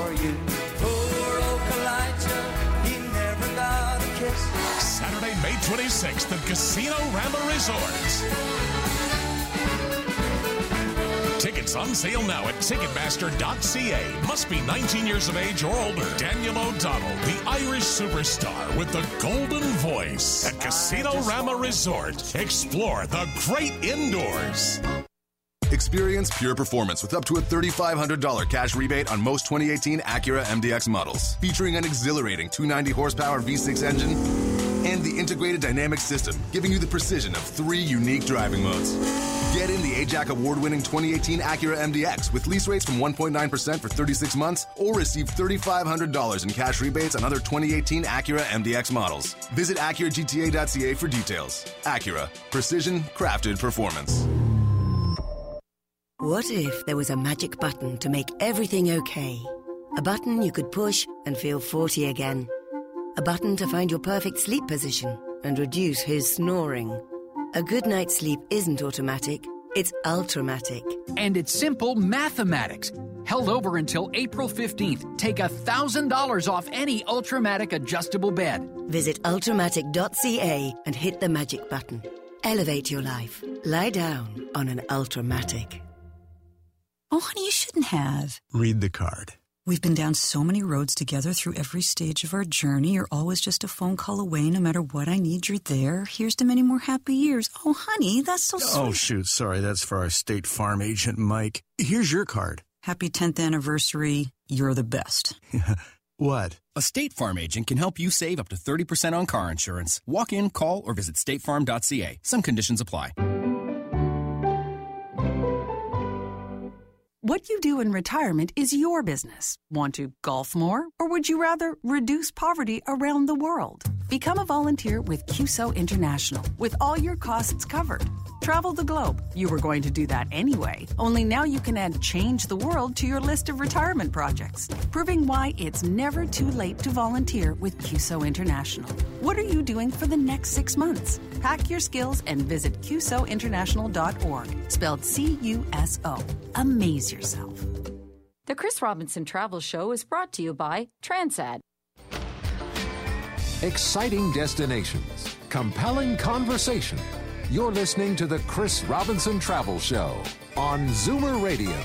Saturday, May twenty-sixth at Casino Rama Resorts. Tickets on sale now at ticketmaster dot c a. Must be nineteen years of age or older. Daniel O'Donnell, the Irish superstar with the golden voice at Casino Rama Resort. Explore the great indoors. Experience pure performance with up to a three thousand five hundred dollars cash rebate on most twenty eighteen Acura M D X models. Featuring an exhilarating two hundred ninety horsepower V six engine and the integrated dynamic system, giving you the precision of three unique driving modes. Get in the A J A C award-winning twenty eighteen Acura M D X with lease rates from one point nine percent for thirty-six months or receive three thousand five hundred dollars in cash rebates on other twenty eighteen Acura M D X models. Visit Acura G T A dot C A for details. Acura. Precision, crafted performance. What if there was a magic button to make everything okay? A button you could push and feel forty again. A button to find your perfect sleep position and reduce his snoring. A good night's sleep isn't automatic, it's Ultramatic. And it's simple mathematics. Held over until April fifteenth. Take one thousand dollars off any Ultramatic adjustable bed. Visit ultramatic dot c a and hit the magic button. Elevate your life. Lie down on an Ultramatic. Oh, honey, you shouldn't have. Read the card. We've been down so many roads together through every stage of our journey. You're always just a phone call away. No matter what I need, you're there. Here's to many more happy years. Oh, honey, that's so sweet. Oh, shoot. Sorry, that's for our State Farm agent, Mike. Here's your card. Happy tenth anniversary. You're the best. What? A State Farm agent can help you save up to thirty percent on car insurance. Walk in, call, or visit state farm dot c a. Some conditions apply. What you do in retirement is your business. Want to golf more? Or would you rather reduce poverty around the world? Become a volunteer with C U S O International, with all your costs covered. Travel the globe. You were going to do that anyway, only now you can add Change the World to your list of retirement projects, proving why it's never too late to volunteer with C U S O International. What are you doing for the next six months? Pack your skills and visit Q S O international dot org, spelled C U S O. Amaze yourself. The Chris Robinson Travel Show is brought to you by Transat. Exciting destinations, compelling conversation. You're listening to the Chris Robinson Travel Show on Zoomer Radio.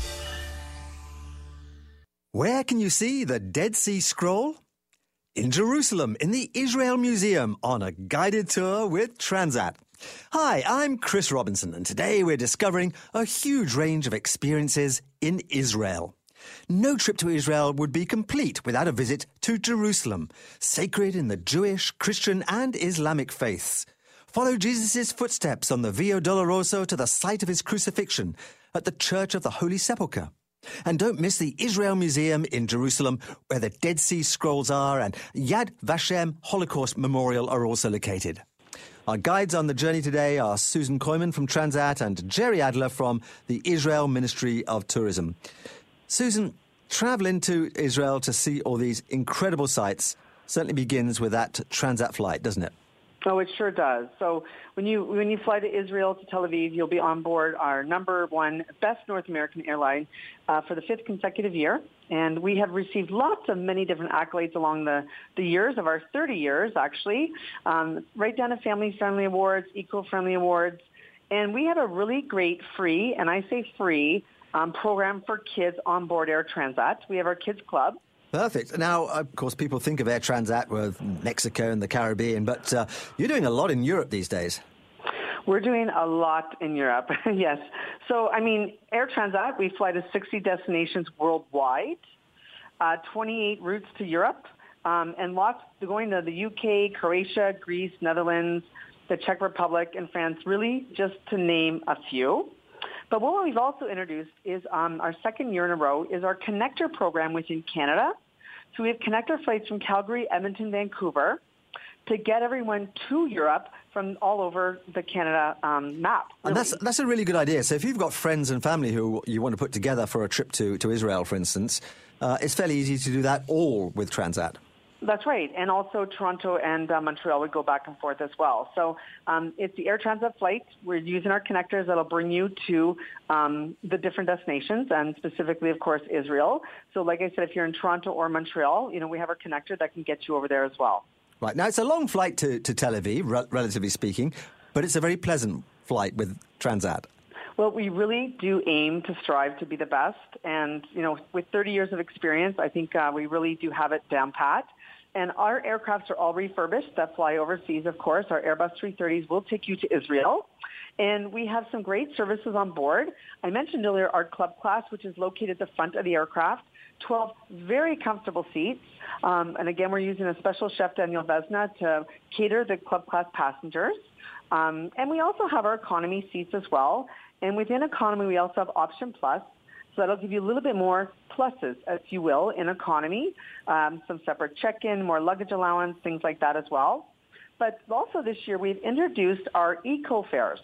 Where can you see the Dead Sea Scroll? In Jerusalem, in the Israel Museum, on a guided tour with Transat. Hi, I'm Chris Robinson, and today we're discovering a huge range of experiences in Israel. No trip to Israel would be complete without a visit to Jerusalem, sacred in the Jewish, Christian, and Islamic faiths. Follow Jesus' footsteps on the Via Doloroso to the site of his crucifixion at the Church of the Holy Sepulchre. And don't miss the Israel Museum in Jerusalem, where the Dead Sea Scrolls are and Yad Vashem Holocaust Memorial are also located. Our guides on the journey today are Susan Koyman from Transat and Jerry Adler from the Israel Ministry of Tourism. Susan, traveling to Israel to see all these incredible sights certainly begins with that Transat flight, doesn't it? Oh, it sure does. So when you when you fly to Israel, to Tel Aviv, you'll be on board our number one best North American airline uh, for the fifth consecutive year. And we have received lots of many different accolades along the, the years of our thirty years, actually, um, right down to family-friendly awards, eco-friendly awards. And we have a really great free, and I say free, um, program for kids on board Air Transat. We have our Kids Club. Perfect. Now, of course, people think of Air Transat with Mexico and the Caribbean, but uh, you're doing a lot in Europe these days. We're doing a lot in Europe, yes. So, I mean, Air Transat, we fly to sixty destinations worldwide, uh, twenty-eight routes to Europe, um, and lots going to the U K, Croatia, Greece, Netherlands, the Czech Republic, and France, really just to name a few. But what we've also introduced is um, our second year in a row is our Connector program within Canada. So we have Connector flights from Calgary, Edmonton, Vancouver to get everyone to Europe from all over the Canada um, map. Really. And that's that's a really good idea. So if you've got friends and family who you want to put together for a trip to, to Israel, for instance, uh, it's fairly easy to do that all with Transat. That's right. And also Toronto and uh, Montreal would go back and forth as well. So um, it's the Air Transat flight. We're using our connectors that'll bring you to um, the different destinations and specifically, of course, Israel. So like I said, if you're in Toronto or Montreal, you know, we have our connector that can get you over there as well. Right. Now, it's a long flight to, to Tel Aviv, re- relatively speaking, but it's a very pleasant flight with Transat. Well, we really do aim to strive to be the best. And, you know, with thirty years of experience, I think uh, we really do have it down pat. And our aircrafts are all refurbished that fly overseas, of course. Our Airbus three thirties will take you to Israel. And we have some great services on board. I mentioned earlier our club class, which is located at the front of the aircraft. twelve very comfortable seats. Um, and again, we're using a special chef, Daniel Vesna, to cater the club class passengers. Um, and we also have our economy seats as well. And within economy, we also have Option Plus. So that'll give you a little bit more pluses, if you will, in economy, um, some separate check-in, more luggage allowance, things like that as well. But also this year, we've introduced our eco fares.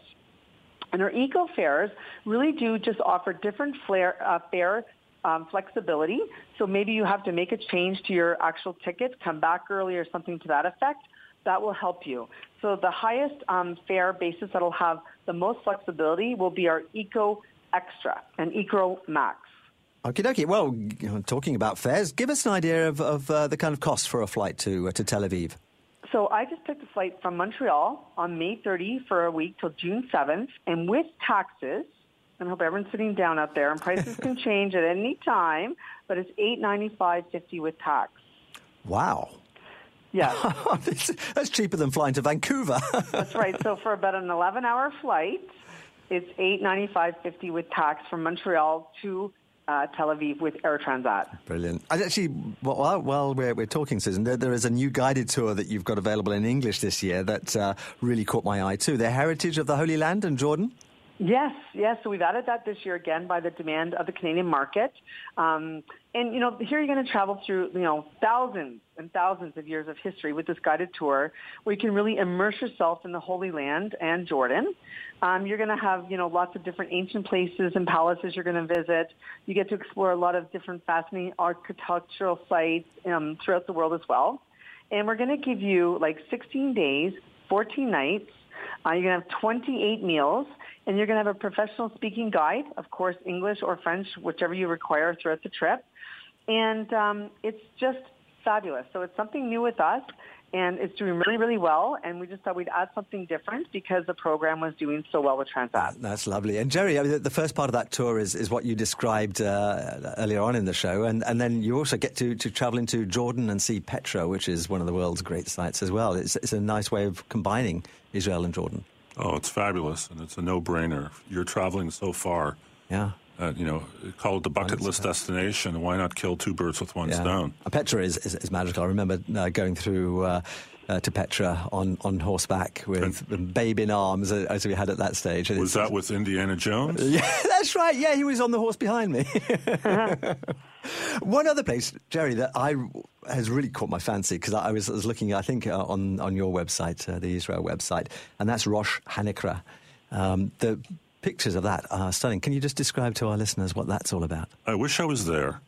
And our eco fares really do just offer different fare, uh, fare um, flexibility. So maybe you have to make a change to your actual ticket, come back early or something to that effect. That will help you. So the highest um, fare basis that will have the most flexibility will be our Eco Extra and Eco Max. Okay, okay. Well, you know, talking about fares, give us an idea of, of uh, the kind of cost for a flight to uh, to Tel Aviv. So I just took the flight from Montreal on May thirtieth for a week till June seventh, and with taxes, and I hope everyone's sitting down out there, and prices can change at any time, but it's eight ninety-five fifty with tax. Wow. Yeah. That's cheaper than flying to Vancouver. That's right. So for about an eleven-hour flight, it's eight ninety-five fifty with tax from Montreal to uh, Tel Aviv with Air Transat. Brilliant. I actually, while, while we're, we're talking, Susan, there, there is a new guided tour that you've got available in English this year that uh, really caught my eye too. The Heritage of the Holy Land in Jordan. Yes, yes. So we've added that this year again by the demand of the Canadian market. Um, And, you know, here you're going to travel through, you know, thousands and thousands of years of history with this guided tour where you can really immerse yourself in the Holy Land and Jordan. Um, you're going to have, you know, lots of different ancient places and palaces you're going to visit. You get to explore a lot of different fascinating architectural sites um, throughout the world as well. And we're going to give you like sixteen days, fourteen nights. Uh, you're going to have twenty-eight meals. And you're going to have a professional speaking guide, of course, English or French, whichever you require throughout the trip. And um, it's just fabulous. So it's something new with us, and it's doing really, really well. And we just thought we'd add something different because the program was doing so well with Transat. That's lovely. And Jerry, I mean, the first part of that tour is, is what you described uh, earlier on in the show. And, and then you also get to, to travel into Jordan and see Petra, which is one of the world's great sites as well. It's, it's a nice way of combining Israel and Jordan. Oh, it's fabulous, and it's a no-brainer. You're traveling so far. Yeah. Uh, you know, call it the bucket list destination. Why not kill two birds with one yeah. stone? Petra is, is, is magical. I remember uh, going through uh, uh, to Petra on, on horseback with a babe in arms, uh, as we had at that stage. And was that with Indiana Jones? Yeah, that's right. Yeah, he was on the horse behind me. One other place, Jerry, that I has really caught my fancy because I was, I was looking, I think, uh, on on your website, uh, the Israel website, and that's Rosh Hanekra. Um, the pictures of that are stunning. Can you just describe to our listeners what that's all about? I wish I was there.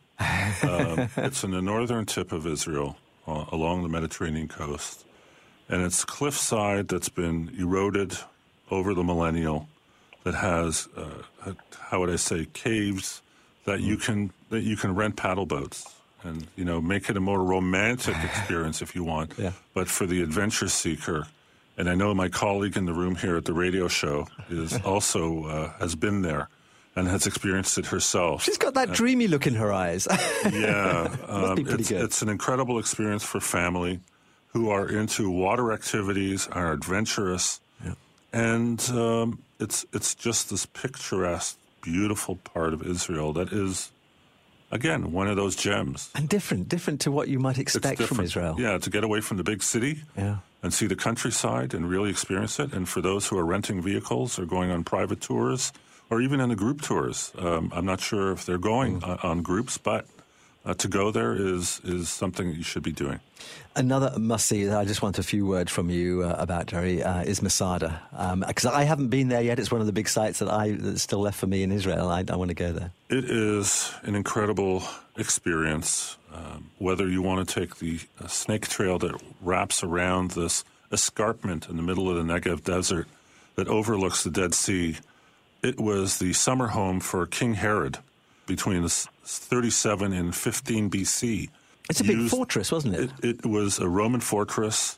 um, it's in the northern tip of Israel, uh, along the Mediterranean coast, and it's cliffside that's been eroded over the millennial. That has, uh, how would I say, caves that you can that you can rent paddle boats and, you know, make it a more romantic experience if you want. Yeah. But for the adventure seeker, and I know my colleague in the room here at the radio show is also uh, has been there and has experienced it herself. She's got that dreamy look in her eyes. Yeah. Um, Must be pretty it's, good. It's an incredible experience for family who are into water activities, are adventurous, yeah. and um, it's it's just this picturesque, beautiful part of Israel that is, again, one of those gems. And different, different to what you might expect from Israel. Yeah, to get away from the big city yeah. and see the countryside and really experience it. And for those who are renting vehicles or going on private tours or even in the group tours, um, I'm not sure if they're going mm. uh, on groups, but uh, to go there is, is something that you should be doing. Another must-see that I just want a few words from you uh, about, Jerry, uh, is Masada. Because um, I haven't been there yet. It's one of the big sites that I that's still left for me in Israel. I, I want to go there. It is an incredible experience. Um, whether you want to take the uh, snake trail that wraps around this escarpment in the middle of the Negev desert that overlooks the Dead Sea, it was the summer home for King Herod between the thirty-seven and fifteen B C. It's a big used, fortress, wasn't it? it? It was a Roman fortress,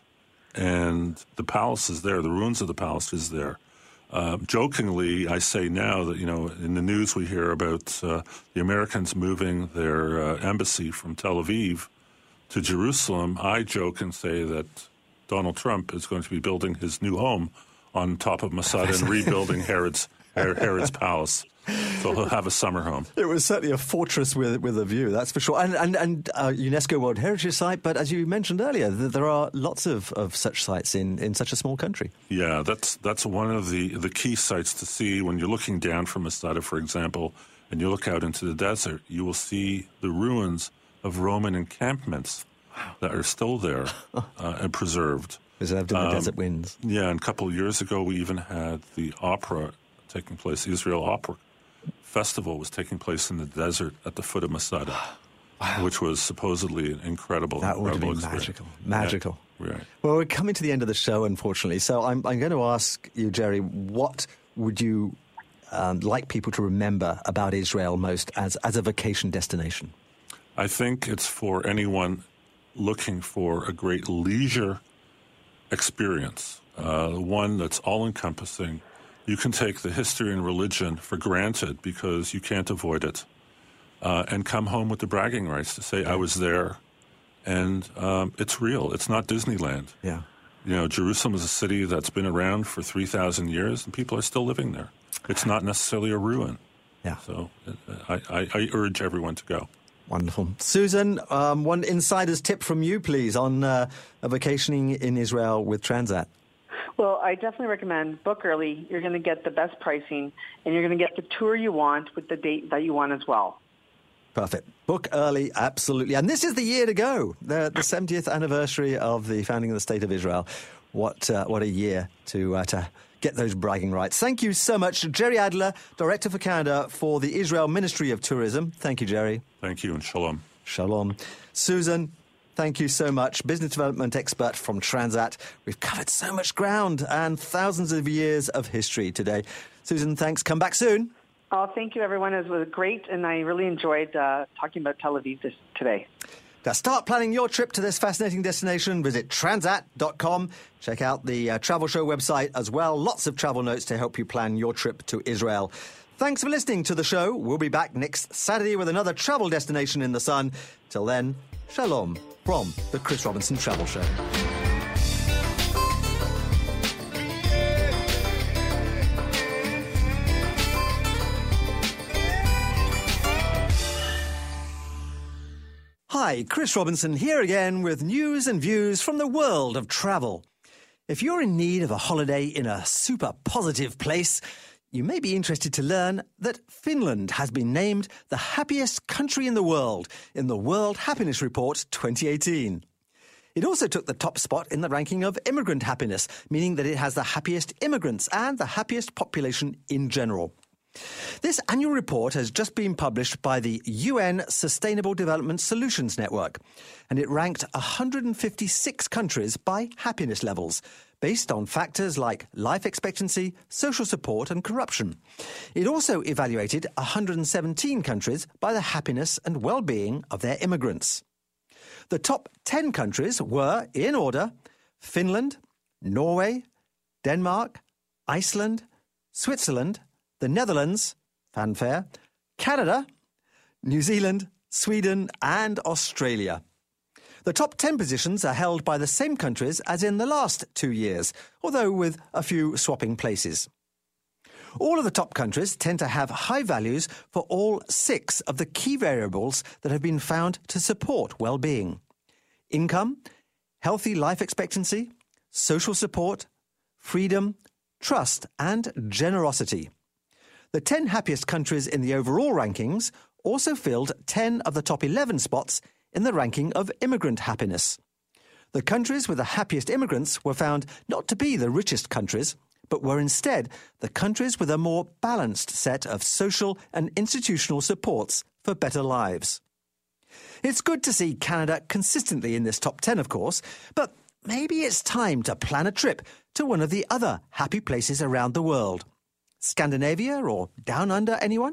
and the palace is there. The ruins of the palace is there. Uh, jokingly, I say now that, you know, in the news we hear about uh, the Americans moving their uh, embassy from Tel Aviv to Jerusalem. I joke and say that Donald Trump is going to be building his new home on top of Masada and rebuilding Herod's Herod's palace. So he'll have a summer home. It was certainly a fortress with with a view, that's for sure. And and, and uh, UNESCO World Heritage Site, but as you mentioned earlier, th- there are lots of, of such sites in, in such a small country. Yeah, that's that's one of the, the key sites to see when you're looking down from Masada, for example, and you look out into the desert. You will see the ruins of Roman encampments wow. that are still there uh, and preserved. Preserved in the um, desert winds. Yeah, and a couple of years ago, we even had the opera taking place, the Israel Opera Festival was taking place in the desert at the foot of Masada, wow. which was supposedly an incredible, that would incredible have been experience. magical. Magical. Yeah, right. Well, we're coming to the end of the show, unfortunately. So I'm, I'm going to ask you, Jerry, what would you um, like people to remember about Israel most as, as a vacation destination? I think it's for anyone looking for a great leisure experience, uh, one that's all-encompassing. You can take the history and religion for granted because you can't avoid it, uh, and come home with the bragging rights to say, I was there, and um, it's real. It's not Disneyland. Yeah. You know, Jerusalem is a city that's been around for three thousand years, and people are still living there. It's not necessarily a ruin. Yeah. So uh, I, I, I urge everyone to go. Wonderful. Susan, um, one insider's tip from you, please, on uh, a vacationing in Israel with Transat. Well, I definitely recommend book early. You're going to get the best pricing, and you're going to get the tour you want with the date that you want as well. Perfect. Book early, absolutely. And this is the year to go, the, the seventieth anniversary of the founding of the State of Israel. What uh, what a year to, uh, to get those bragging rights. Thank you so much, Jerry Adler, Director for Canada for the Israel Ministry of Tourism. Thank you, Jerry. Thank you, and shalom. Shalom. Susan, thank you so much. Business development expert from Transat. We've covered so much ground and thousands of years of history today. Susan, thanks. Come back soon. Oh, thank you, everyone. It was great, and I really enjoyed uh, talking about Tel Aviv this, today. Now, start planning your trip to this fascinating destination. Visit transat dot com. Check out the uh, Travel Show website as well. Lots of travel notes to help you plan your trip to Israel. Thanks for listening to the show. We'll be back next Saturday with another travel destination in the sun. Till then, shalom from the Chris Robinson Travel Show. Hi, Chris Robinson here again with news and views from the world of travel. If you're in need of a holiday in a super positive place, you may be interested to learn that Finland has been named the happiest country in the world in the World Happiness Report twenty eighteen. It also took the top spot in the ranking of immigrant happiness, meaning that it has the happiest immigrants and the happiest population in general. This annual report has just been published by the U N Sustainable Development Solutions Network, and it ranked one hundred fifty-six countries by happiness levels, based on factors like life expectancy, social support and corruption. It also evaluated one hundred seventeen countries by the happiness and well-being of their immigrants. The top ten countries were, in order, Finland, Norway, Denmark, Iceland, Switzerland, the Netherlands, fanfare, Canada, New Zealand, Sweden and Australia. The top ten positions are held by the same countries as in the last two years, although with a few swapping places. All of the top countries tend to have high values for all six of the key variables that have been found to support well-being: income, healthy life expectancy, social support, freedom, trust and generosity. The ten happiest countries in the overall rankings also filled ten of the top eleven spots in the ranking of immigrant happiness. The countries with the happiest immigrants were found not to be the richest countries, but were instead the countries with a more balanced set of social and institutional supports for better lives. It's good to see Canada consistently in this top ten, of course, but maybe it's time to plan a trip to one of the other happy places around the world. Scandinavia or Down Under, anyone?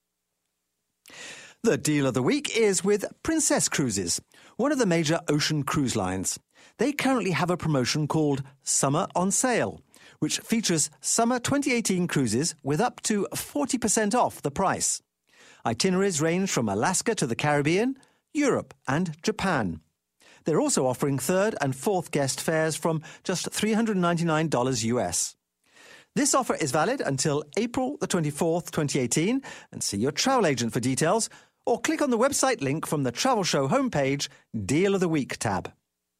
The deal of the week is with Princess Cruises, one of the major ocean cruise lines. They currently have a promotion called Summer on Sale, which features summer twenty eighteen cruises with up to forty percent off the price. Itineraries range from Alaska to the Caribbean, Europe and Japan. They're also offering third and fourth guest fares from just three hundred ninety-nine dollars U S. This offer is valid until April the twenty-fourth, twenty eighteen, and see your travel agent for details, or click on the website link from the Travel Show homepage, Deal of the Week tab.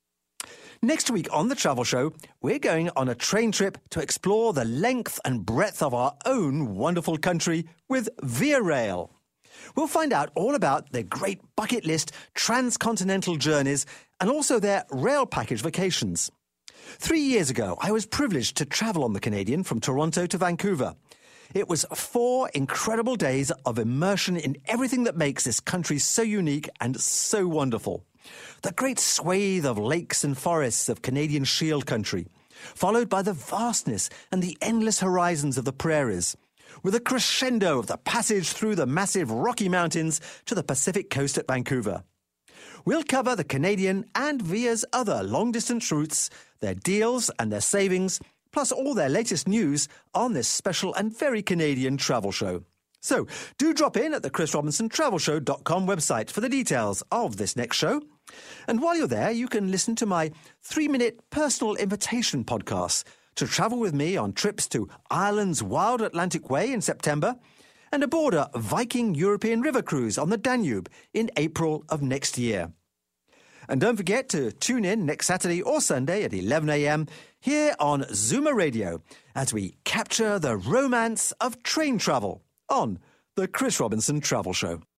Next week on the Travel Show, we're going on a train trip to explore the length and breadth of our own wonderful country with Via Rail. We'll find out all about their great bucket list transcontinental journeys and also their rail package vacations. Three years ago, I was privileged to travel on the Canadian from Toronto to Vancouver. It was four incredible days of immersion in everything that makes this country so unique and so wonderful. The great swathe of lakes and forests of Canadian Shield country, followed by the vastness and the endless horizons of the prairies, with a crescendo of the passage through the massive Rocky Mountains to the Pacific coast at Vancouver. We'll cover the Canadian and Via's other long-distance routes, their deals and their savings, plus all their latest news on this special and very Canadian travel show. So, do drop in at the chris robinson travel show dot com website for the details of this next show. And while you're there, you can listen to my three-minute personal invitation podcast to travel with me on trips to Ireland's Wild Atlantic Way in September and aboard a Viking European river cruise on the Danube in April of next year. And don't forget to tune in next Saturday or Sunday at eleven a.m. here on Zoomer Radio as we capture the romance of train travel on the Chris Robinson Travel Show.